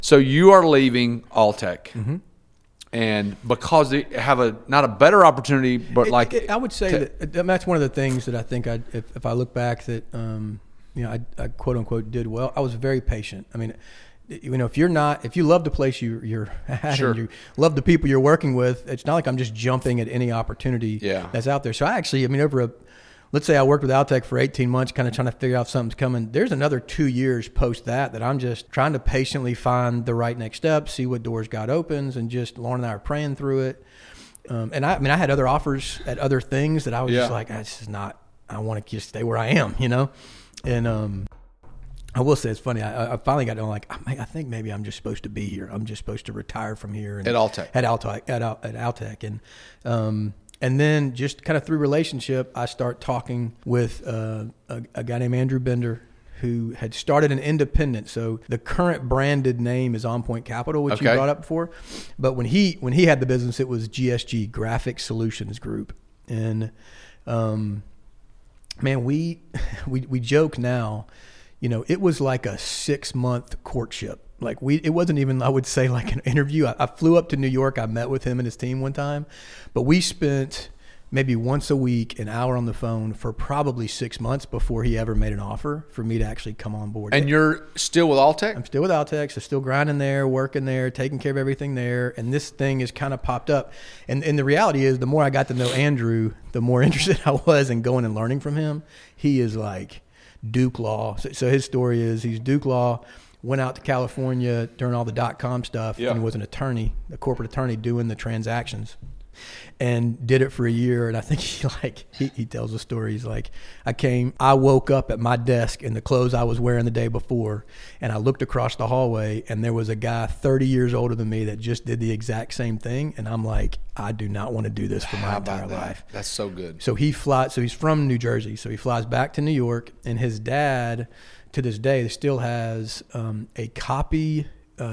So you are leaving Alltech. And because they have not a better opportunity, but I would say that's one of the things that I think if I look back that I quote unquote did well. I was very patient. I mean, if you love the place you're at and you love the people you're working with, it's not like I'm just jumping at any opportunity that's out there. So let's say I worked with Alltech for 18 months, kind of trying to figure out if something's coming. There's another 2 years post that I'm just trying to patiently find the right next step, see what doors God opens, and just Lauren and I are praying through it. And I had other offers at other things that I was just like, this is not, I want to just stay where I am, And I will say it's funny. I finally got to I think maybe I'm just supposed to be here. I'm just supposed to retire from here. And at Alltech. At Alltech. And then just kind of through relationship, I start talking with a guy named Andrew Bender, who had started an independent. So the current branded name is On Point Capital, which you brought up before. But when he had the business, it was GSG, Graphic Solutions Group. And man, we joke now, it was like a 6-month courtship. It wasn't even, I would say, like an interview. I flew up to New York. I met with him and his team one time, but we spent maybe once a week, an hour on the phone for probably 6 months before he ever made an offer for me to actually come on board. And you're still with Alltech? I'm still with Alltech, so still grinding there, working there, taking care of everything there. And this thing has kind of popped up. And the reality is, the more I got to know Andrew, the more interested I was in going and learning from him. He is like Duke Law. So his story is he's Duke Law, went out to California during all the .com stuff and was an attorney, a corporate attorney doing the transactions, and did it for a year. And I think he tells a story. He's like, I woke up at my desk in the clothes I was wearing the day before, and I looked across the hallway, and there was a guy 30 years older than me that just did the exact same thing. And I'm like, I do not want to do this for my entire life. That's so good. So he's from New Jersey. So he flies back to New York, and his dad, to this day, still has a copy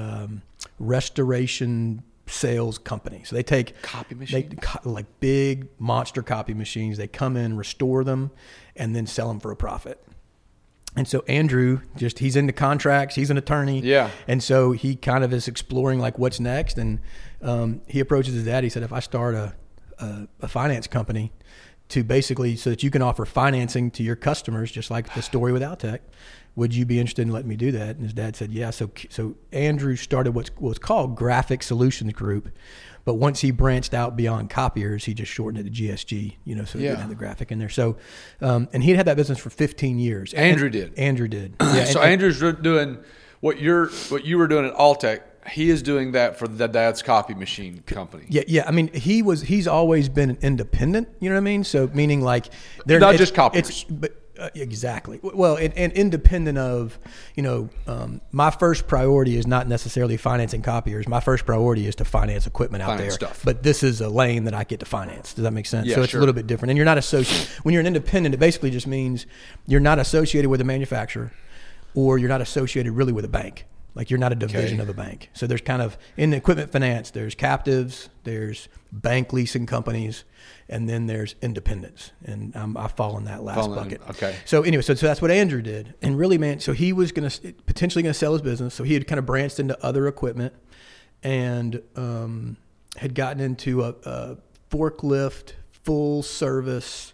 restoration sales company. So they take copy machines, like big monster copy machines. They come in, restore them, and then sell them for a profit. And so Andrew, he's into contracts. He's an attorney. Yeah. And so he kind of is exploring like what's next. And he approaches his dad. He said, if I start a finance company to basically so that you can offer financing to your customers, just like the story with Alltech, would you be interested in letting me do that? And his dad said, yeah. So Andrew started what's called Graphic Solutions Group. But once he branched out beyond copiers, he just shortened it to GSG, so he didn't have the graphic in there. So, and he'd had that business for 15 years. Andrew did. Yeah, so Andrew's doing what you were doing at Alltech. He is doing that for the dad's copy machine company. Yeah. I mean, he's always been an independent. You know what I mean? So meaning like they're not just copiers. Exactly. Well, and independent of, my first priority is not necessarily financing copiers. My first priority is to finance equipment out there. Stuff. But this is a lane that I get to finance. Does that make sense? Yeah, so it's a little bit different. And you're not associated. When you're an independent, it basically just means you're not associated with a manufacturer, or you're not associated really with a bank. Like you're not a division of a bank. So there's kind of, in equipment finance, there's captives, there's bank leasing companies, and then there's independents. And I fall in that last bucket. Okay. So anyway, so that's what Andrew did. And really, man, so he was potentially going to sell his business. So he had kind of branched into other equipment and had gotten into a forklift, full service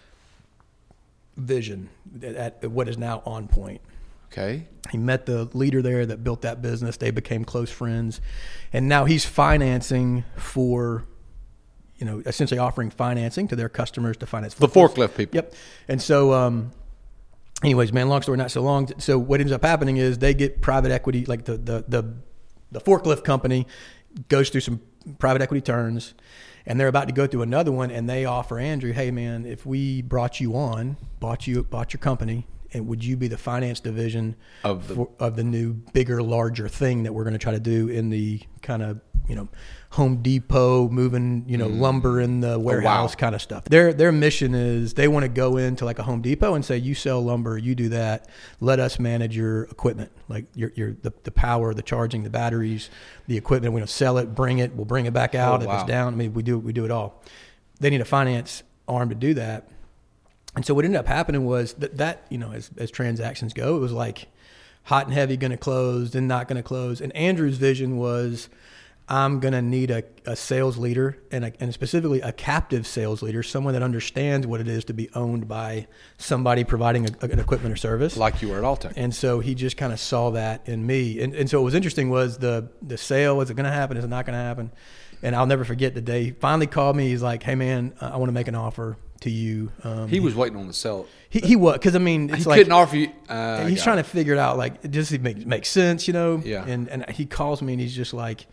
vision at what is now On Point. Okay. He met the leader there that built that business. They became close friends. And now he's financing for, essentially offering financing to their customers to finance the forklift people. Yep. And so, anyways, man, long story not so long. So what ends up happening is they get private equity, like the forklift company goes through some private equity turns, and they're about to go through another one, and they offer Andrew, hey, man, if we brought you on, bought your company, and would you be the finance division of the new, bigger, larger thing that we're going to try to do in the kind of, Home Depot, moving, lumber in the warehouse kind of stuff. Their mission is they want to go into like a Home Depot and say, you sell lumber, you do that. Let us manage your equipment, like the power, the charging, the batteries, the equipment. We don't sell it, bring it, we'll bring it back out if it's down. I mean, we do it all. They need a finance arm to do that. And so what ended up happening was that as transactions go, it was like hot and heavy going to close, then not going to close. And Andrew's vision was, I'm going to need a sales leader and specifically a captive sales leader, someone that understands what it is to be owned by somebody providing an equipment or service. Like you were at Alltech. And so he just kind of saw that in me. And so what was interesting was the sale, is it going to happen? Is it not going to happen? And I'll never forget the day he finally called me. He's like, hey, man, I want to make an offer to you. He was waiting on the sale. He was, because I mean, it's he like, couldn't offer you. He's trying to figure it out, like, does it make sense, you know? Yeah. And he calls me and he's just like,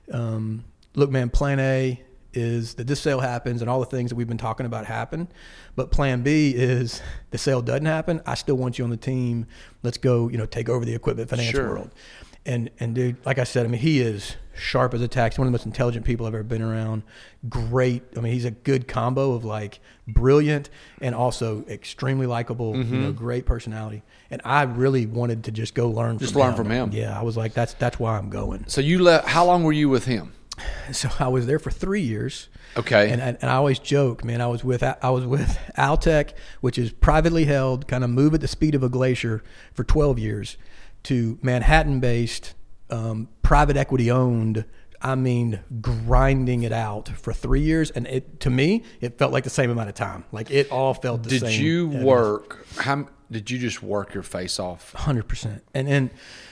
look, man, plan A is that this sale happens and all the things that we've been talking about happen. But plan B is the sale doesn't happen. I still want you on the team. Let's go, take over the equipment finance world. And dude, like I said, I mean, he is sharp as a tack. He's one of the most intelligent people I've ever been around. Great. I mean, he's a good combo of like brilliant and also extremely likable, great personality. And I really wanted to just go learn from him. Yeah. I was like, that's why I'm going. So you left, how long were you with him? So I was there for 3 years. Okay. And I always joke, man, I was with Alltech, which is privately held, kind of move at the speed of a glacier, for 12 years, to Manhattan-based, private equity-owned, I mean, grinding it out for 3 years. And to me, it felt like the same amount of time. Like, it all felt the same. Did you work, did you just work your face off? 100%. And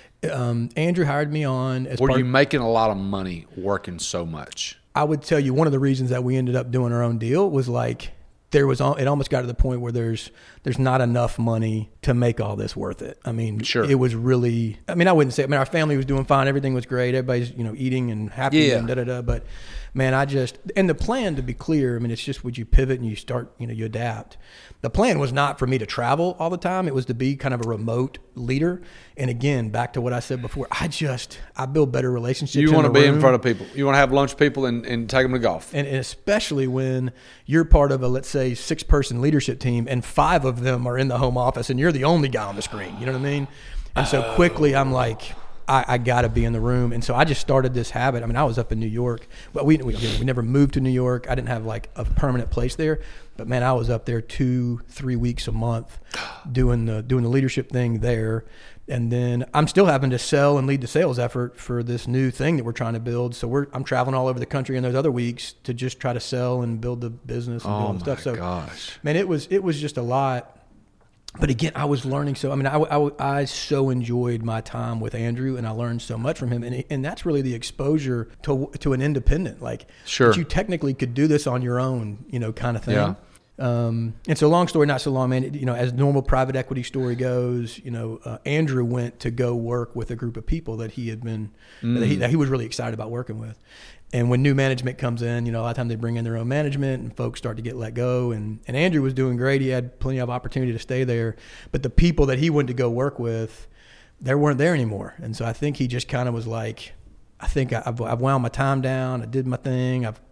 Andrew hired me on as Were you making a lot of money working so much? I would tell you one of the reasons that we ended up doing our own deal was like, it almost got to the point where there's not enough money to make all this worth it. I mean, sure. It was really, I mean, I wouldn't say, our family was doing fine. Everything was great. Everybody's, eating and happy and da-da-da. But man, and the plan, to be clear, I mean, it's just, would you pivot and you start, you adapt. The plan was not for me to travel all the time. It was to be kind of a remote leader. And again, back to what I said before, I build better relationships. You want to be in front of people. You want to have lunch with people and take them to golf. And especially when you're part of a, let's say, 6-person leadership team and 5 of them are in the home office and you're the only guy on the screen. You know what I mean? And so quickly I'm like, I got to be in the room. And so I just started this habit. I mean, I was up in New York, but we never moved to New York. I didn't have like a permanent place there. But man, I was up there 2-3 weeks a month doing the leadership thing there. And then I'm still having to sell and lead the sales effort for this new thing that we're trying to build. So I'm traveling all over the country in those other weeks to just try to sell and build the business and do all the stuff. So gosh, man, it was just a lot. But again, I was learning. So, I mean, I so enjoyed my time with Andrew, and I learned so much from him. And that's really the exposure to an independent, like, sure, that you technically could do this on your own, kind of thing. Yeah. And so, long story, not so long, man, as normal private equity story goes, Andrew went to go work with a group of people that he had been, that he was really excited about working with. And when new management comes in, a lot of times they bring in their own management and folks start to get let go. And Andrew was doing great. He had plenty of opportunity to stay there. But the people that he went to go work with, they weren't there anymore. And so I think he just kind of was like, I think I've wound my time down. I did my thing. I've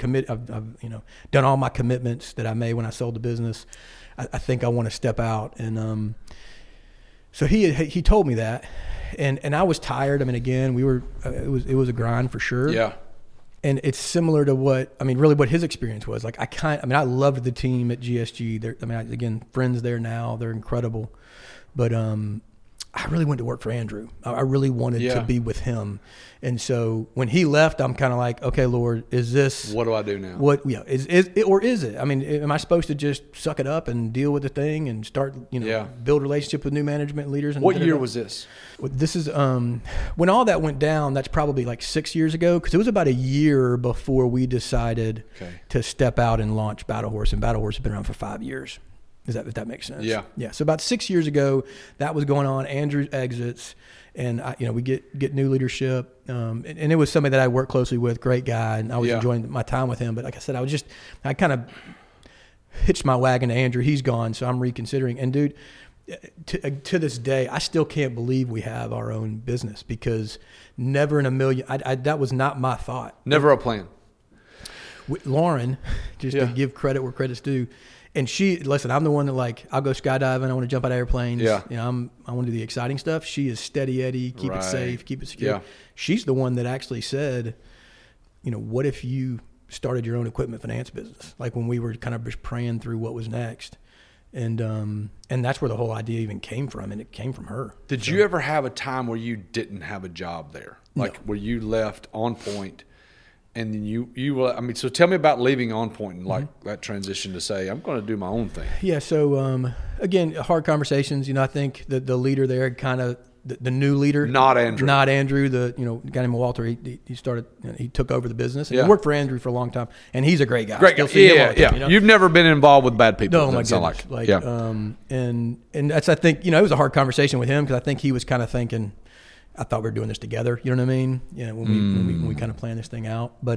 done all my commitments that I made when I sold the business. I think I want to step out. And so he told me that. And I was tired. I mean, again, it was a grind for sure. Yeah. And it's similar to what his experience was. Like, I loved the team at GSG. Again, friends there now, they're incredible. But I really went to work for Andrew. I really wanted to be with him. And so when he left, I'm kind of like, okay, Lord, is this? What do I do now? Is it, or is it? I mean, am I supposed to just suck it up and deal with the thing and start, build relationship with new management leaders? And what year was this? This is when all that went down. That's probably like 6 years ago, because it was about a year before we decided to step out and launch Battle Horse. And Battle Horse has been around for 5 years. If that makes sense? Yeah. Yeah. So about 6 years ago, that was going on. Andrew exits, and we get new leadership. And it was somebody that I worked closely with, great guy, and I was enjoying my time with him. But like I said, I kind of hitched my wagon to Andrew. He's gone, so I'm reconsidering. And dude, to this day, I still can't believe we have our own business, because never in a million, that was not my thought. Never a plan. Lauren, just to give credit where credit's due. And listen, I'm the one that I'll go skydiving. I want to jump out of airplanes. Yeah. I want to do the exciting stuff. She is steady Eddie, keep it safe, keep it secure. Yeah. She's the one that actually said, what if you started your own equipment finance business? Like when we were kind of just praying through what was next. And that's where the whole idea even came from, and it came from her. Did you ever have a time where you didn't have a job there? Like where you left On Point and then so tell me about leaving On Point and like that transition to say, I'm going to do my own thing. Yeah. So, again, hard conversations, I think the leader there kind of, the new leader, not Andrew, the guy named Walter. He started, he took over the business. And he worked for Andrew for a long time, and he's a great guy. Great guy. Yeah. You've never been involved with bad people. No, my goodness. And that's, I think, it was a hard conversation with him because I think he was kind of thinking, I thought we were doing this together. You know what I mean? When we kind of planned this thing out, but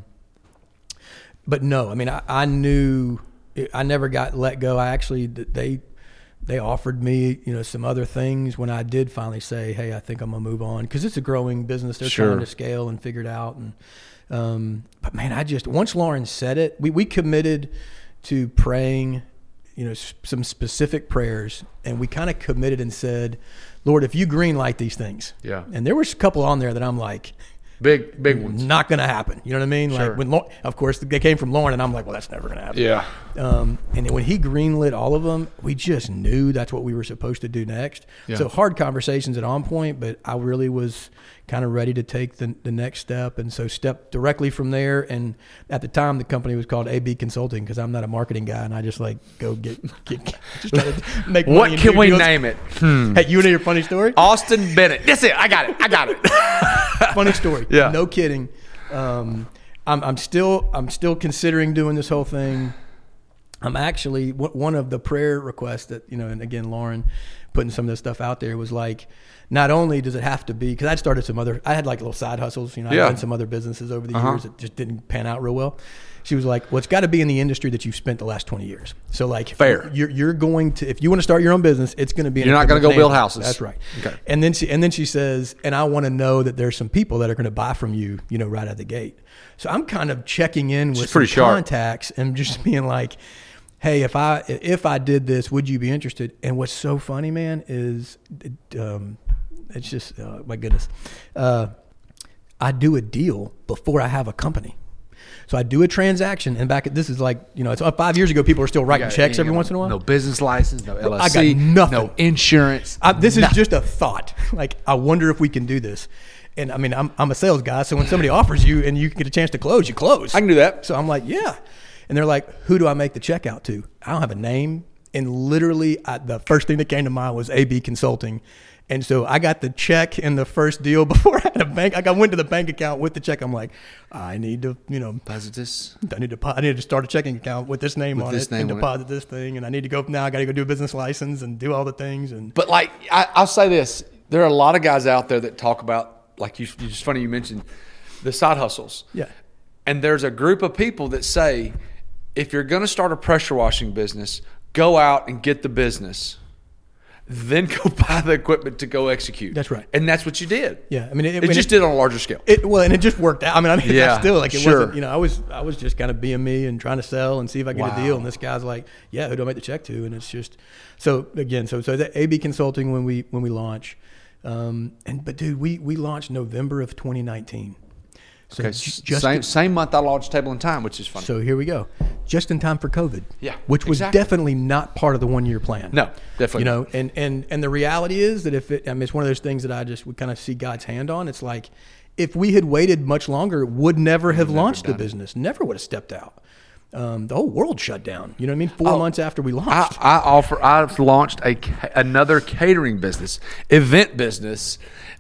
no, I mean, I knew I never got let go. I actually they offered me, some other things when I did finally say, hey, I think I'm going to move on, because it's a growing business. They're trying to scale and figure it out. And but, man, once Lauren said it, we committed to praying, some specific prayers, and we kind of committed and said, Lord, if you green light these things. Yeah. And there was a couple on there that I'm like, big ones. Not going to happen. You know what I mean? Sure. Like of course, they came from Lauren, and I'm like, well, that's never going to happen. Yeah. And then when he greenlit all of them, we just knew that's what we were supposed to do next. Yeah. So hard conversations at On Point, but I really was kind of ready to take the next step, and so stepped directly from there. And at the time, the company was called AB Consulting, because I'm not a marketing guy, and I just go get just try to make money. What can we name it? Hey, you want to hear a funny story? Austin Bennett. That's it. I got it. Funny story. Yeah. No kidding. I'm still considering doing this whole thing. I'm actually, one of the prayer requests that, and again, Lauren putting some of this stuff out there was like, not only does it have to be, because I had like little side hustles, I've done some other businesses over the years that just didn't pan out real well. She was like, well, it's got to be in the industry that you've spent the last 20 years. So like, fair. You're going to, if you want to start your own business, it's going to be. You're not going to go build houses. That's right. Okay. And then she says, and I want to know that there's some people that are going to buy from you, right out of the gate. So I'm kind of checking in with some contacts and just being like, hey, if I did this, would you be interested? And what's so funny, man, is it's just, my goodness. I do a deal before I have a company. So I do a transaction, and this is like, it's 5 years ago, people were still writing checks every once in a while. No business license, no LLC. I got nothing. No insurance. This is just a thought. Like, I wonder if we can do this. And I mean, I'm a sales guy, so when somebody offers you and you get a chance to close, you close. I can do that. So I'm like, yeah. And they're like, who do I make the check out to? I don't have a name. And literally, the first thing that came to mind was AB Consulting. And so I got the check in the first deal before I had a bank. I went to the bank account with the check. I'm like, I need to, deposit this. I need to start a checking account with this name on it and deposit this thing. And I need to go now. I got to go do a business license and do all the things. But like, I'll say this: there are a lot of guys out there that talk about, like it's funny you mentioned the side hustles. Yeah. And there's a group of people that say, if you're going to start a pressure washing business, go out and get the business. Then go buy the equipment to go execute. That's right. And that's what you did. Yeah. I mean, it just did on a larger scale. And it just worked out. I mean, yeah, still like, it sure. wasn't, I was just kind of being me and trying to sell and see if I get a deal. And this guy's like, yeah, who do I make the check to? And it's just, so again, so the AB Consulting when we launch, but dude, we launched November of 2019. So okay, same month I launched Table and Time, which is funny. So here we go, just in time for COVID. Yeah, which was definitely not part of the 1 year plan. No, definitely. And the reality is that it's one of those things that we kind of see God's hand on. It's like, if we had waited much longer, would never have launched the business. Never would have stepped out. The whole world shut down. You know what I mean? 4 months after we launched, I've launched another catering business, event business.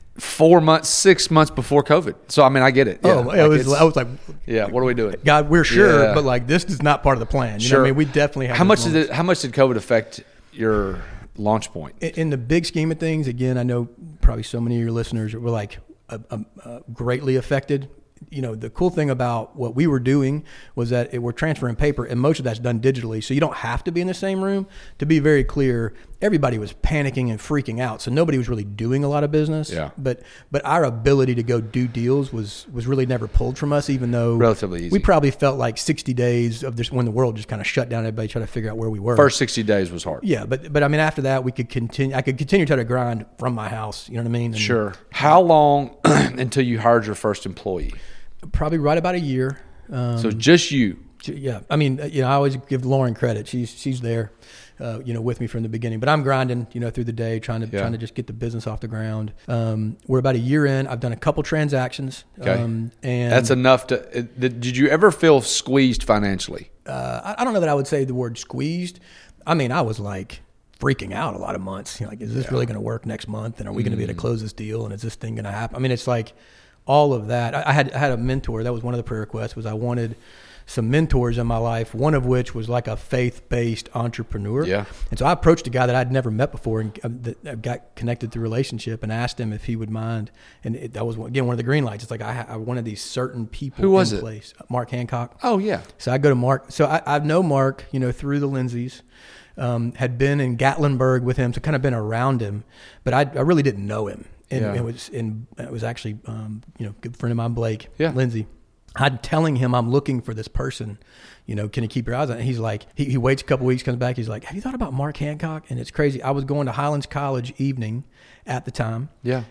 6 months before COVID. So I mean, I get it. Yeah, I was like, yeah, what are we doing? God, we're sure, but like, this is not part of the plan. You know what I mean? We definitely have. How much did COVID affect your launch point? In the big scheme of things, again, I know probably so many of your listeners were like greatly affected. The cool thing about what we were doing was that we're transferring paper, and most of that's done digitally. So you don't have to be in the same room. To be very clear, everybody was panicking and freaking out. So nobody was really doing a lot of business. Yeah. But our ability to go do deals was really never pulled from us, even though relatively easy. We probably felt like 60 days of this when the world just kind of shut down. Everybody tried to figure out where we were. First 60 days was hard. Yeah. But I mean, after that, we could continue. I could continue to try to grind from my house. You know what I mean? And, sure. How long until you hired your first employee? Probably right about a year. So just you. Yeah. I mean, I always give Lauren credit. She's there, with me from the beginning, but I'm grinding, through the day, trying to just get the business off the ground. We're about a year in. I've done a couple transactions. Okay. And that's enough did you ever feel squeezed financially? I don't know that I would say the word squeezed. I mean, I was like freaking out a lot of months. Like, is this really going to work next month? And are we going to be able to close this deal? And is this thing going to happen? I mean, it's like all of that. I had a mentor. That was one of the prayer requests, was I wanted some mentors in my life, one of which was like a faith-based entrepreneur. Yeah. And so I approached a guy that I'd never met before and that got connected through relationship, and asked him if he would mind. And that was, again, one of the green lights. It's like I wanted these certain people Who was in it? place. Mark Hancock. Oh, yeah. So I go to Mark. So I know Mark, through the Lindsays. Had been in Gatlinburg with him, so kind of been around him, but I really didn't know him. And it was actually, good friend of mine, Blake Lindsay. I'm telling him I'm looking for this person, can you keep your eyes on it? He's like, he waits a couple weeks, comes back. He's like, have you thought about Mark Hancock? And it's crazy. I was going to Highlands College evening at the time. Yeah.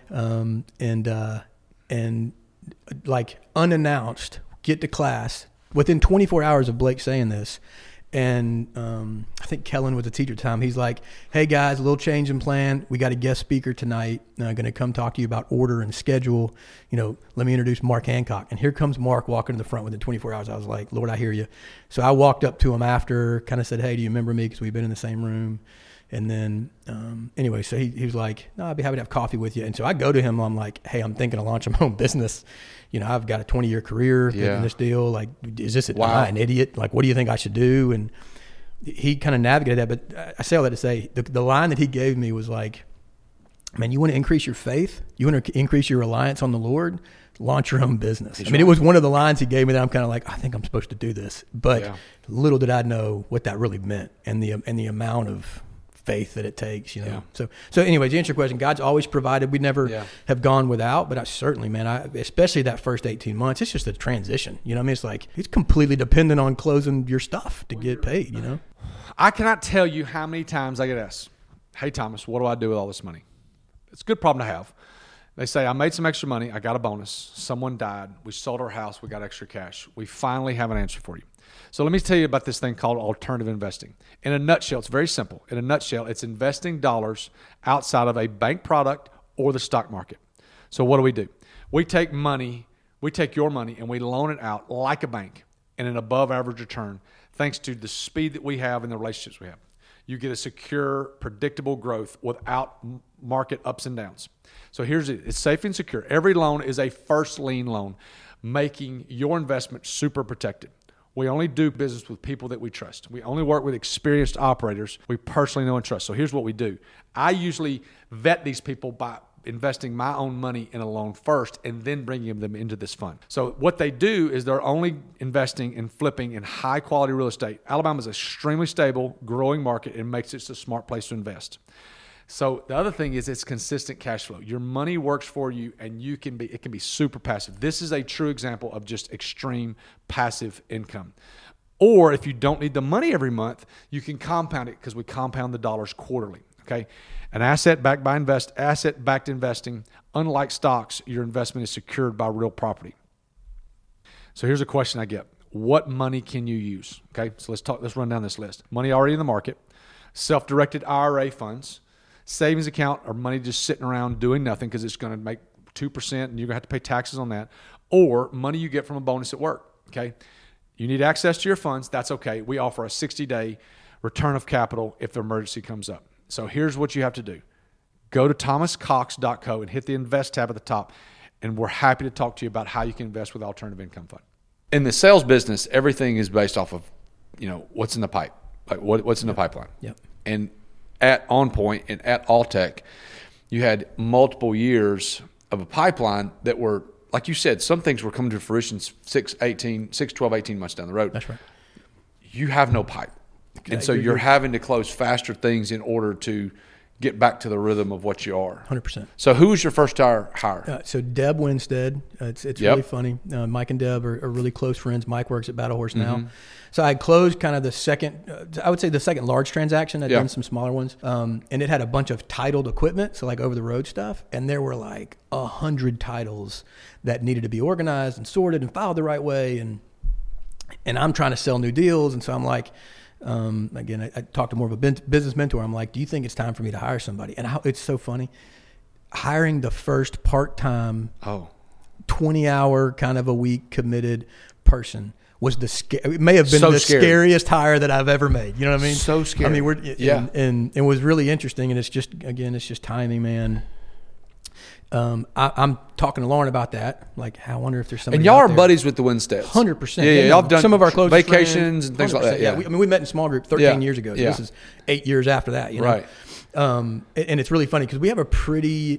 And like unannounced, get to class within 24 hours of Blake saying this. And I think Kellen was a teacher at the time. He's like, hey, guys, a little change in plan. We got a guest speaker tonight. Going to come talk to you about order and schedule. Let me introduce Mark Hancock. And here comes Mark walking to the front within 24 hours. I was like, Lord, I hear you. So I walked up to him after, kind of said, hey, do you remember me? Because we've been in the same room. And then, anyway, so he was like, no, I'd be happy to have coffee with you. And so I go to him. I'm like, hey, I'm thinking of launching my own business. I've got a 20-year career in this deal. Like, is this am I an idiot? Like, what do you think I should do? And he kind of navigated that. But I say all that to say, the line that he gave me was like, man, you want to increase your faith? You want to increase your reliance on the Lord? Launch your own business. It was one of the lines he gave me that I'm kind of like, I think I'm supposed to do this. But little did I know what that really meant and the amount of faith that it takes, So anyways, to answer your question, God's always provided. We never have gone without, but I certainly, man, especially that first 18 months, it's just a transition. It's like, it's completely dependent on closing your stuff to get paid, I cannot tell you how many times I get asked, hey, Thomas, what do I do with all this money? It's a good problem to have. They say, I made some extra money. I got a bonus. Someone died. We sold our house. We got extra cash. We finally have an answer for you. So let me tell you about this thing called alternative investing. In a nutshell, it's very simple. In a nutshell, it's investing dollars outside of a bank product or the stock market. So what do? We take your money and we loan it out like a bank in an above average return, thanks to the speed that we have and the relationships we have. You get a secure, predictable growth without market ups and downs. So here's it. It's safe and secure. Every loan is a first lien loan, making your investment super protected. We only do business with people that we trust. We only work with experienced operators we personally know and trust. So here's what we do. I usually vet these people by investing my own money in a loan first and then bringing them into this fund. So what they do is they're only investing and flipping in high quality real estate. Alabama is an extremely stable, growing market and makes it a smart place to invest. So the other thing is it's consistent cash flow. Your money works for you and it can be super passive. This is a true example of just extreme passive income. Or if you don't need the money every month, you can compound it because we compound the dollars quarterly. Okay. An asset-backed investing, unlike stocks, your investment is secured by real property. So here's a question I get. What money can you use? Okay. So let's run down this list. Money already in the market, self-directed IRA funds, savings account or money just sitting around doing nothing because it's going to make 2% and you're going to have to pay taxes on that, or money you get from a bonus at work. Okay. You need access to your funds. That's okay. We offer a 60-day return of capital if the emergency comes up. So here's what you have to do. Go to thomascox.co and hit the invest tab at the top. And we're happy to talk to you about how you can invest with Alternative Income Fund. In the sales business, everything is based off of, what's in the pipe, like what's in the pipeline. Yep. And at OnPoint and at Alltech, you had multiple years of a pipeline that were, like you said, some things were coming to fruition 12, 18 months down the road. That's right. You have no pipe. Okay. And so you're having to close faster things in order to get back to the rhythm of what you are. 100%. So who was your first hire? So Deb Winstead. It's really funny. Mike and Deb are really close friends. Mike works at Battle Horse now. So I closed kind of the second, I would say the second large transaction. I'd done some smaller ones. And it had a bunch of titled equipment, so like over the road stuff. And there were like 100 titles that needed to be organized and sorted and filed the right way. And I'm trying to sell new deals. And so I'm like, again, I talked to more of a business mentor. I'm like, do you think it's time for me to hire somebody? And it's so funny. Hiring the first part-time, 20-hour kind of a week committed person was it may have been the scariest hire that I've ever made. You know what I mean? So scary. I mean, and it was really interesting. And it's just timing, man. I'm talking to Lauren about that. Like, I wonder if there's somebody. And y'all are there. buddies with the Winsteads. 100%. Yeah, y'all have done some of our closest vacations friends, and things like that. Yeah, we met in small group 13 years ago. So this is 8 years after that. You know? Right. And it's really funny because we have a pretty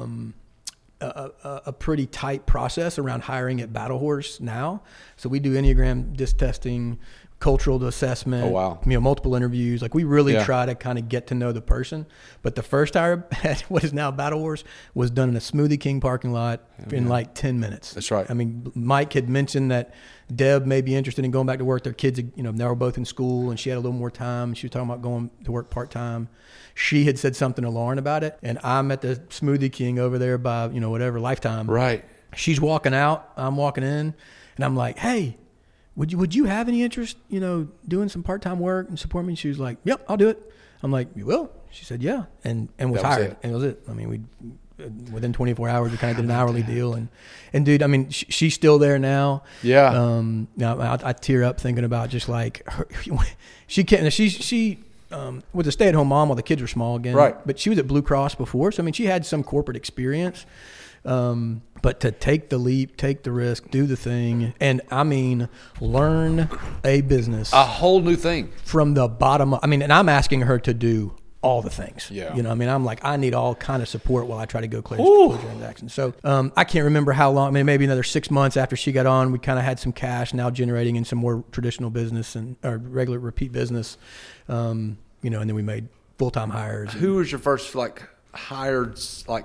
pretty tight process around hiring at Battle Horse now. So we do Enneagram disc testing, cultural assessment. Oh, wow. Multiple interviews. Like, we really try to kind of get to know the person. But the first hire at what is now Battle Horse was done in a Smoothie King parking lot in like 10 minutes. That's right. I mean, Mike had mentioned that Deb may be interested in going back to work. Their kids, they were both in school, and she had a little more time. She was talking about going to work part-time. She had said something to Lauren about it, and I'm at the Smoothie King over there by, whatever, Lifetime. Right. She's walking out. I'm walking in, and I'm like, hey, would you have any interest, doing some part-time work and support me? And she was like, yep, I'll do it. I'm like, you will? She said, yeah, and was hired. And that was it. I mean, within 24 hours, we kind of did an hourly deal. And dude, I mean, she's still there now. Yeah. I tear up thinking about just like her, she was a stay-at-home mom while the kids were small again. Right. But she was at Blue Cross before. So, I mean, she had some corporate experience. But to take the leap, take the risk, do the thing, and I mean, learn a business. A whole new thing. From the bottom up. I mean, and I'm asking her to do all the things. Yeah. I mean, I'm like, I need all kind of support while I try to go close transactions. So I can't remember how long. I mean, maybe another 6 months after she got on, we kind of had some cash now generating in some more traditional business or regular repeat business. And then we made full-time hires. Who was your first hired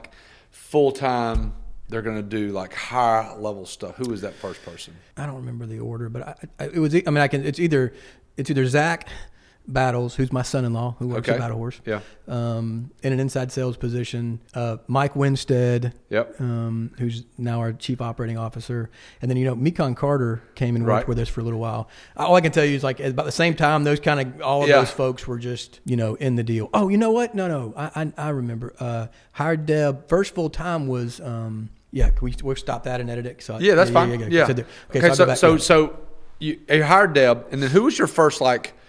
full-time? They're going to do high level stuff. Who was that first person? I don't remember the order, but it was. I mean, it's either Zach Battles, who's my son-in-law, who works at Battle Horse. Yeah. In an inside sales position. Mike Winstead. Yep. Who's now our chief operating officer. And then, Mekon Carter came and worked with us for a little while. All I can tell you is about the same time, those kind of, all of those folks were just, in the deal. Oh, you know what? No. I remember. Hired Deb. First full time was, we'll stop that and edit it. So, that's fine. Yeah. So you hired Deb, and then who was your first,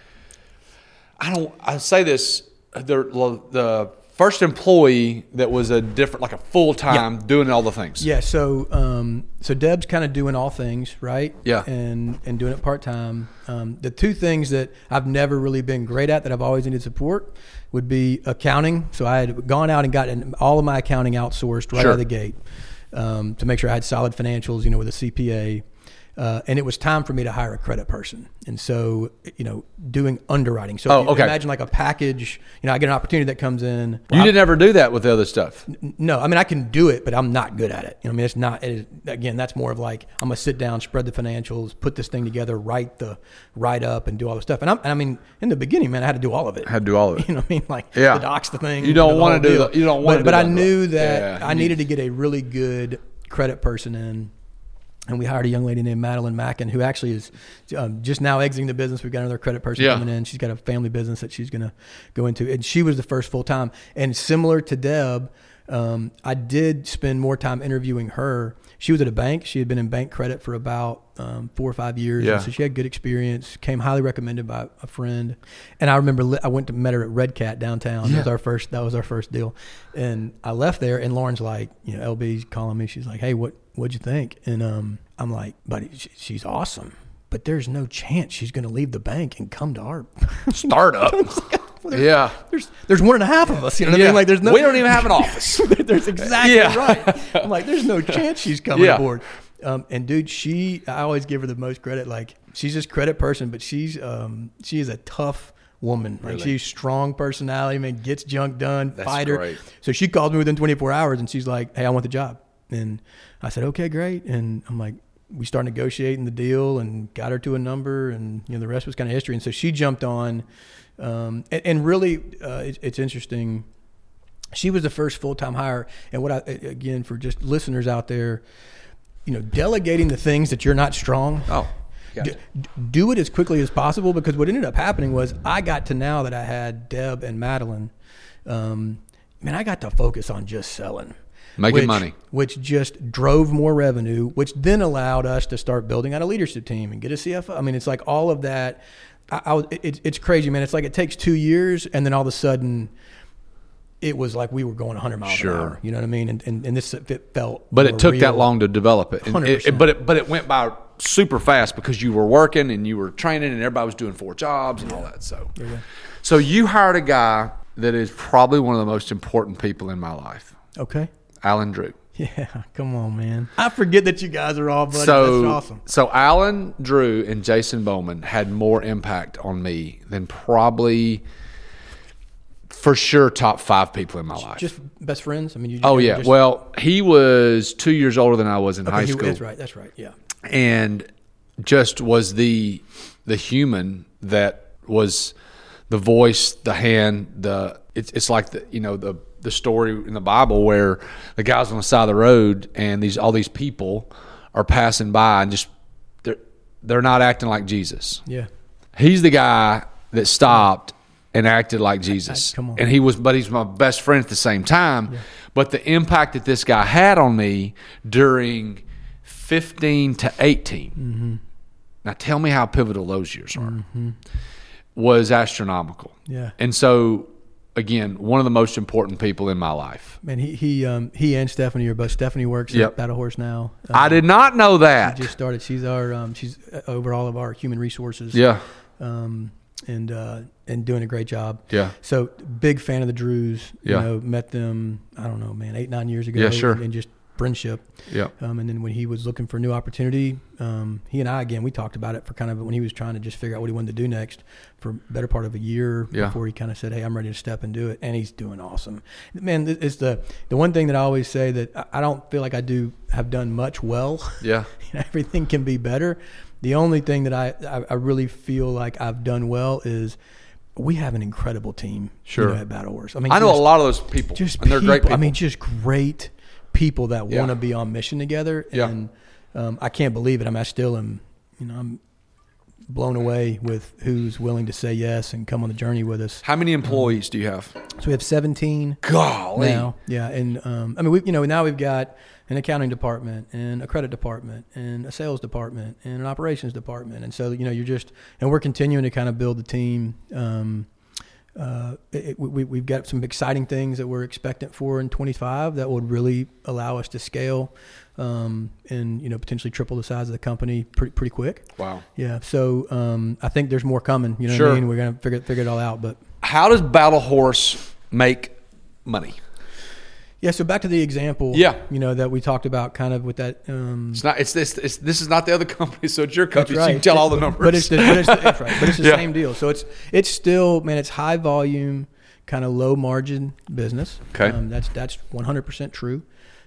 I say this, the first employee that was a different, a full-time doing all the things. Yeah. So Deb's kind of doing all things, right? Yeah. And doing it part-time. The two things that I've never really been great at that I've always needed support would be accounting. So I had gone out and gotten all of my accounting outsourced right out of the gate to make sure I had solid financials, with a CPA. And it was time for me to hire a credit person. And so, doing underwriting. So imagine a package, I get an opportunity that comes in. You didn't ever do that with the other stuff? No, I mean, I can do it, but I'm not good at it. It's not, again, that's more of I'm going to sit down, spread the financials, put this thing together, write up and do all the stuff. And I mean, in the beginning, man, I had to do all of it. The docs, the thing. You don't want to do that. You don't want to do that. But I knew that I needed to get a really good credit person in. And we hired a young lady named Madeline Mackin, who actually is just now exiting the business. We've got another credit person coming in. She's got a family business that she's going to go into. And she was the first full time. And similar to Deb, I did spend more time interviewing her. She was at a bank. She had been in bank credit for about 4 or 5 years. Yeah. And so she had good experience, came highly recommended by a friend. And I remember I went to met her at Red Cat downtown. Yeah. That was our first deal. And I left there, and Lauren's like, LB's calling me. She's like, hey, what'd you think? And I'm like, buddy, she's awesome, but there's no chance she's going to leave the bank and come to our startup. There's 1.5 of us. You know what I mean? There's no. We don't even have an office. There's exactly right. I'm like, there's no chance she's coming aboard. And dude, I always give her the most credit. She's just credit person, but she is a tough woman. She's strong personality, man, gets junk done, That's fighter. Great. So she called me within 24 hours and she's like, hey, I want the job. And I said, okay, great. And I'm like, we started negotiating the deal and got her to a number, and the rest was kind of history. And so she jumped on, and really, it's interesting. She was the first full-time hire. And again, for just listeners out there, delegating the things that you're not strong. Oh, Gotcha. Do it as quickly as possible, because what ended up happening was I got to, now that I had Deb and Madeline, I got to focus on just selling. Making money. Which just drove more revenue, which then allowed us to start building out a leadership team and get a CFO. I mean, it's like all of that. It's crazy, man. It's like it takes 2 years, and then all of a sudden it was like we were going 100 miles an hour. You know what I mean? And this, it felt. But it took that long to develop it. 100%. But it went by super fast because you were working and you were training and everybody was doing 4 jobs and all that. So you hired a guy that is probably one of the most important people in my life. Okay. Alan Drew. Yeah, come on, man. I forget that you guys are all buddies. So, that's awesome. So Alan Drew and Jason Bowman had more impact on me than probably, for sure, top 5 people in my life. Just best friends? I mean, Well, he was 2 years older than I was in high school. That's right. Yeah. And just was the human that was the voice, the hand, it's like the story in the Bible where the guy's on the side of the road and all these people are passing by and just they're not acting like Jesus. Yeah. He's the guy that stopped and acted like Jesus. Come on. And but he's my best friend at the same time. Yeah. But the impact that this guy had on me during 15 to 18. Mm-hmm. Now tell me how pivotal those years are. Mm-hmm. Was astronomical. Yeah. And so again, one of the most important people in my life. Man, he and Stephanie are both. Stephanie works at Battle Horse now. I did not know that. She just started. She's she's over all of our human resources. Yeah. And doing a great job. Yeah. So big fan of the Drews. Yeah. Met them, I don't know, man, 8-9 years ago. Yeah, sure. And just friendship. Yeah. And then when he was looking for a new opportunity, he and I, again, we talked about it for kind of when he was trying to just figure out what he wanted to do next for a better part of a year before he kind of said, hey, I'm ready to step and do it. And he's doing awesome. Man, it's the one thing that I always say that I don't feel like I have done much well. Yeah. Everything can be better. The only thing that I really feel like I've done well is we have an incredible team at Battle Horse. I mean, I know a lot of those people, and they're great people. I mean, just great people that want to be on mission together. And I can't believe it. I still am, I'm blown away with who's willing to say yes and come on the journey with us. How many employees do you have? So we have 17 Golly. now. Yeah. And now we've got an accounting department and a credit department and a sales department and an operations department. And so, and we're continuing to kind of build the team. We've got some exciting things that we're expectant for in 25 that would really allow us to scale and potentially triple the size of the company pretty quick. Wow. Yeah. So I think there's more coming. You know what I mean? We're gonna figure it all out. But how does Battle Horse make money? Yeah, so back to the example, that we talked about, kind of with that. This is not the other company, so it's your company. Right. So you can tell all the numbers. But it's the same deal. So it's still, man, it's high volume, kind of low margin business. Okay, that's 100% true.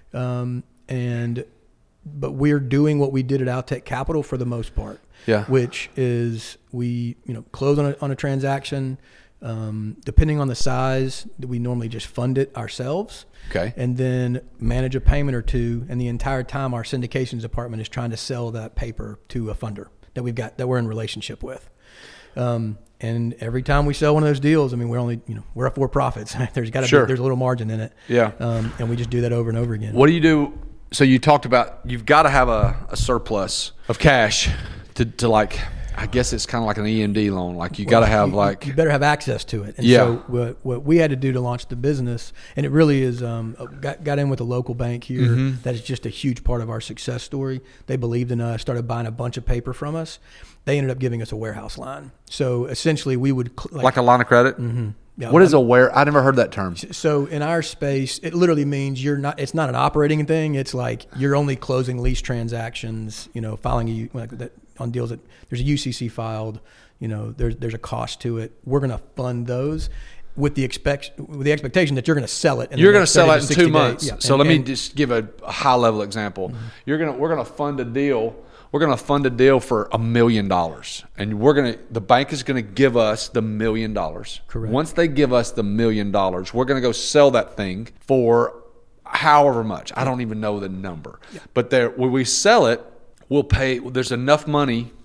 But we're doing what we did at Altech Capital for the most part. Yeah, which is we close on a transaction. Depending on the size, we normally just fund it ourselves. Okay. And then manage a payment or two, and the entire time our syndications department is trying to sell that paper to a funder that we're in relationship with. And every time we sell one of those deals, I mean, we're at for profits. There's got to be, there's a little margin in it. Yeah. And we just do that over and over again. What do you do? So you talked about you've got to have a surplus of cash to like. I guess it's kind of like an EMD loan. Like you got to have you better have access to it. And so what we had to do to launch the business, and it really is got in with a local bank here. Mm-hmm. That is just a huge part of our success story. They believed in us, started buying a bunch of paper from us. They ended up giving us a warehouse line. So essentially, we would like a line of credit. Mm-hmm. Yeah, what is a I never heard that term. So in our space, it literally means it's not an operating thing. It's like you're only closing lease transactions. Filing on deals that there's a UCC filed. There's a cost to it. We're going to fund those with the expectation that you're going to sell it. You're going to sell it in 2 months. Yeah. So let me just give a high level example. Mm-hmm. We're going to fund a deal. We're going to fund a deal for $1 million, and the bank is going to give us the $1 million. Correct. Once they give us the $1 million, we're going to go sell that thing for however much. I don't even know the number. Yeah. But when we sell it, we'll pay. There's enough money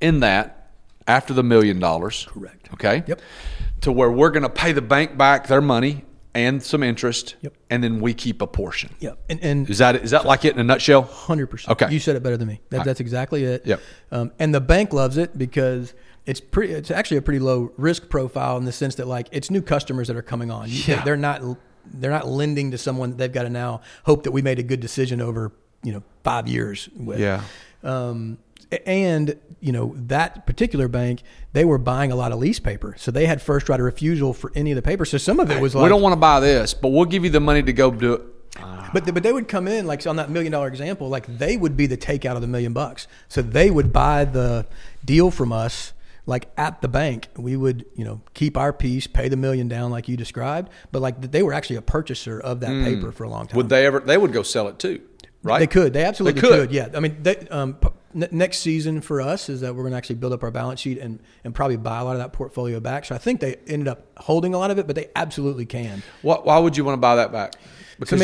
in that after the $1 million. Correct. Okay. Yep. To where we're going to pay the bank back their money and some interest. Yep. And then we keep a portion. Yep. And is that like it in a nutshell? 100%. Okay. You said it better than me. That's exactly it. Yep. And the bank loves it because it's actually a pretty low risk profile in the sense that like it's new customers that are coming on. Yeah. They're not lending to someone that they've got to now hope that we made a good decision over 5 years with. Yeah. And that particular bank, they were buying a lot of lease paper, so they had first right of refusal for any of the paper. So some of it was like, we don't want to buy this, but we'll give you the money to go do it. But they would come in like on that $1 million example, like they would be the takeout of the $1 million. So they would buy the deal from us. Like at the bank, we would, keep our piece, pay the $1 million down like you described, but like they were actually a purchaser of that paper for a long time. Would they ever? They would go sell it too, right? They could. They absolutely could. Yeah. I mean, next season for us is that we're going to actually build up our balance sheet and probably buy a lot of that portfolio back. So I think they ended up holding a lot of it, but they absolutely can. Why would you want to buy that back? Because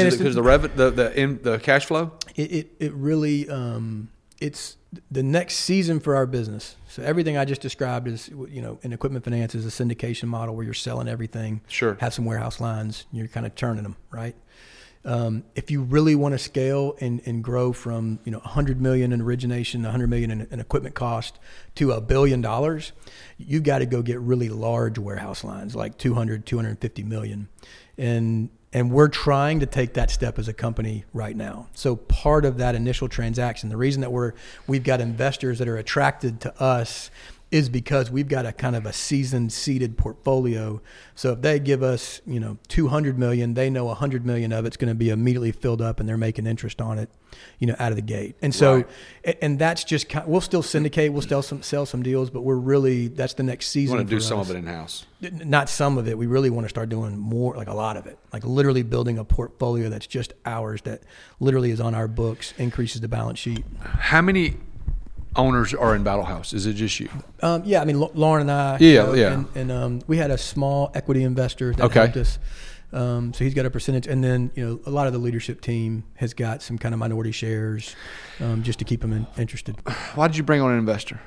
the cash flow. It really it's the next season for our business. So everything I just described is, in equipment finance is a syndication model where you're selling everything. Sure. Have some warehouse lines. You're kind of turning them, right? If you really want to scale and grow from, $100 million in origination, $100 million in equipment cost to $1 billion, you've got to go get really large warehouse lines, like 250 million. And we're trying to take that step as a company right now. So part of that initial transaction, the reason that we've got investors that are attracted to us is because we've got a kind of a seasoned seeded portfolio. So if they give us, $200 million, they know $100 million of it's going to be immediately filled up and they're making interest on it, out of the gate. And so, right. And that's just, we'll still syndicate, we'll still sell some deals, but that's the next season. You want to do some of it in-house? Not some of it. We really want to start doing more, like a lot of it, like literally building a portfolio that's just ours, that literally is on our books, increases the balance sheet. How many owners are in Battle House? Is it just you? Yeah, I mean, Lauren and I. Yeah. And we had a small equity investor that helped us. So he's got a percentage, and then a lot of the leadership team has got some kind of minority shares, just to keep them interested. Why did you bring on an investor?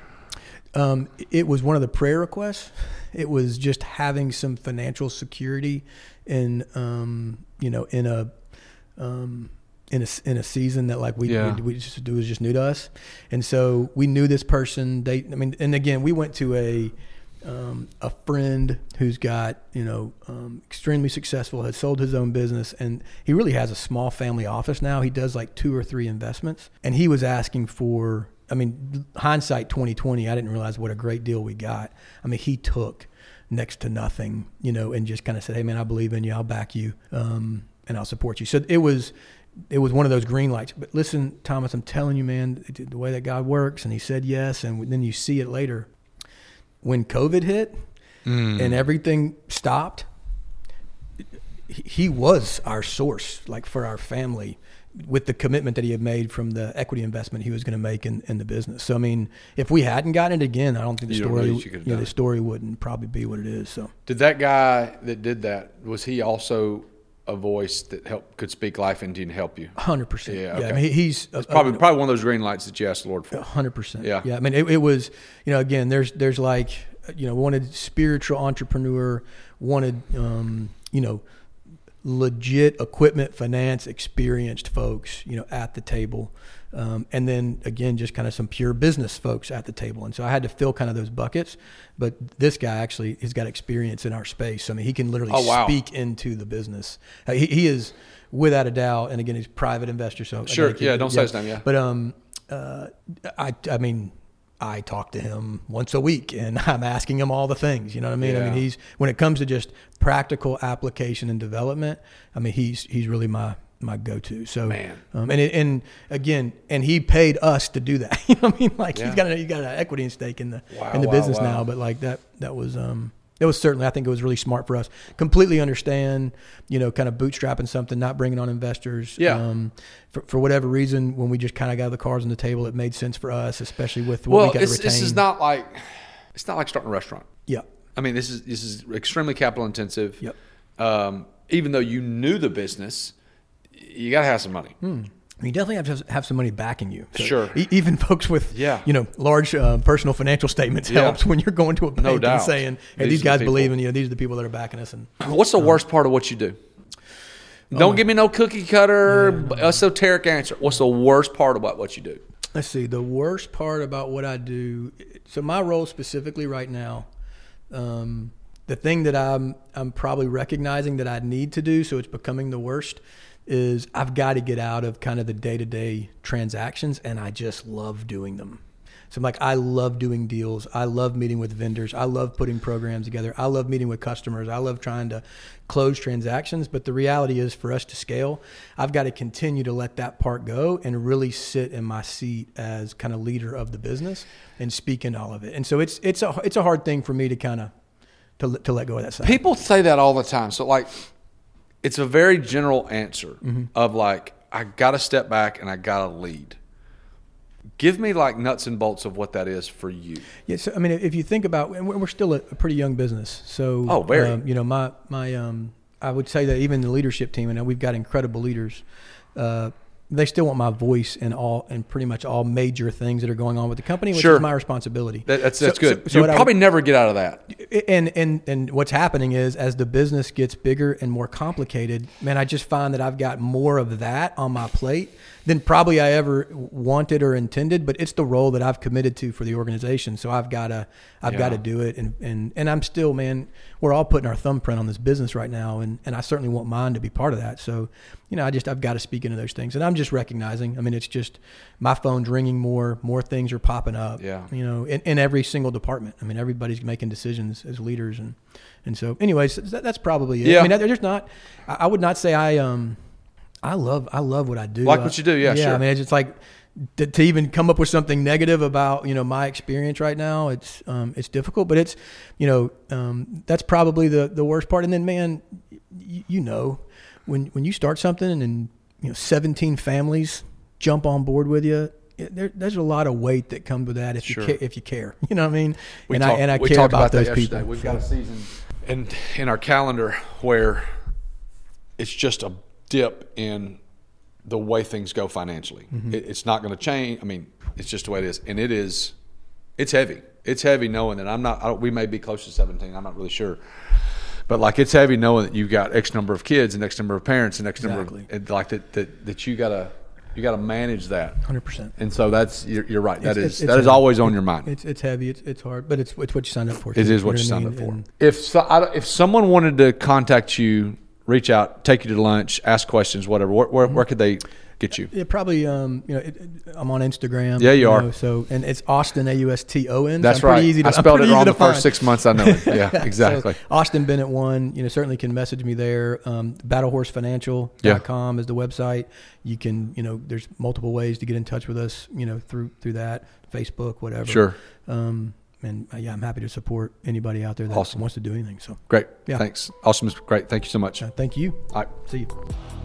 It was one of the prayer requests. It was just having some financial security in a season that like we just do was just new to us. And so we knew this person. And again, we went to a friend who's got, extremely successful, has sold his own business, and he really has a small family office now. He does like 2 or 3 investments, and he was asking for, hindsight 2020, I didn't realize what a great deal we got. He took next to nothing, and just kind of said, hey man, I believe in you. I'll back you. And I'll support you. So it was one of those green lights. But listen, Thomas, I'm telling you, man, the way that God works, and he said yes, and then you see it later. When COVID hit and everything stopped, he was our source, like for our family, with the commitment that he had made from the equity investment he was going to make in the business. So, if we hadn't gotten it again, I don't think the story wouldn't probably be what it is. So, did that guy that did that, was he also a voice that could speak life into you and help you? 100%. Yeah. Okay. He's probably one of those green lights that you asked the Lord for. 100%. Yeah. Yeah. It was, again, there's like, wanted spiritual entrepreneur, wanted, legit equipment finance experienced folks, at the table. And then again, just kind of some pure business folks at the table. And so I had to fill kind of those buckets, but this guy actually has got experience in our space. He can literally speak into the business. He is without a doubt. And again, he's a private investor. So sure. Yeah. Don't say his name. Yeah. But, I talk to him once a week and I'm asking him all the things, you know what I mean? Yeah. He's, when it comes to just practical application and development, he's really my go-to. So, man. And he paid us to do that. You know what I mean? Like he's got an equity stake in the business now, but like that was certainly, I think it was really smart for us. Completely understand, kind of bootstrapping something, not bringing on investors. Yeah. For whatever reason, when we just kind of got the cards on the table, it made sense for us, especially with what we got to retain. This is not like starting a restaurant. Yeah. This is extremely capital intensive. Yep. Even though you knew the business, you got to have some money. You definitely have to have somebody backing you. So Sure. Even folks with, large personal financial statements helps when you're going to a bank and saying, hey, these guys believe in you. These are the people that are backing us. And what's the worst part of what you do? Don't give me no cookie cutter, esoteric answer. What's the worst part about what you do? Let's see. The worst part about what I do. So my role specifically right now, the thing that I'm probably recognizing that I need to do, so it's becoming the worst, is I've got to get out of kind of the day-to-day transactions, and I just love doing them. So I'm like, I love doing deals. I love meeting with vendors. I love putting programs together. I love meeting with customers. I love trying to close transactions. But the reality is, for us to scale, I've got to continue to let that part go and really sit in my seat as kind of leader of the business and speak into all of it. And so it's a hard thing for me to kind of to let go of that side. People say that all the time. So like, it's a very general answer of like, I got to step back and I got to lead. Give me like nuts and bolts of what that is for you. Yeah, so I mean, if you think about, and we're still a pretty young business, so very. I would say that even the leadership team, and we've got incredible leaders. They still want my voice in pretty much all major things that are going on with the company, which is my responsibility. That's good. So you'll probably never get out of that. And what's happening is, as the business gets bigger and more complicated, man, I just find that I've got more of that on my plate than probably I ever wanted or intended. But it's the role that I've committed to for the organization, so I've got to do it. And I'm still, man, we're all putting our thumbprint on this business right now, and I certainly want mine to be part of that. So, I've got to speak into those things, and I'm just recognizing. I mean, it's just my phone's ringing more things are popping up. In every single department. I mean, everybody's making decisions as leaders, and so, anyways, that's probably it. Yeah. I mean, there's not. I would not say I love what I do. Like what you do, yeah, sure. I mean, it's just like to even come up with something negative about my experience right now. It's difficult, but it's that's probably the worst part. And then, man, when you start something and 17 families jump on board with you, there's a lot of weight that comes with that if you care. You know what I mean? I care about those people. We've got a season in our calendar where it's just a dip in the way things go financially. It's not going to change. I mean, it's just the way it is, and it's heavy. It's heavy knowing that we may be close to 17. I'm not really sure. But like, it's heavy knowing that you've got X number of kids and X number of parents and X number of, like that you gotta manage that 100%. And so you're right. That is always on your mind. It's heavy. It's hard, but it's what you signed up for. It is what you signed up for. If someone wanted to contact you, reach out, take you to lunch, ask questions, whatever, where could they get you? Yeah, probably. I'm on Instagram. Yeah, you are. So, and it's Austin, AUSTON. That's so right. Easy to, I spelled it wrong the find. first 6 months. I know it. Yeah, exactly. So Austin Bennett 1. Certainly can message me there. BattleHorseFinancial.com is the website. You can, there's multiple ways to get in touch with us. Through that, Facebook, whatever. Sure. And I'm happy to support anybody out there that wants to do anything. So great. Yeah. Thanks. Awesome. Great. Thank you so much. Thank you. All right. See you.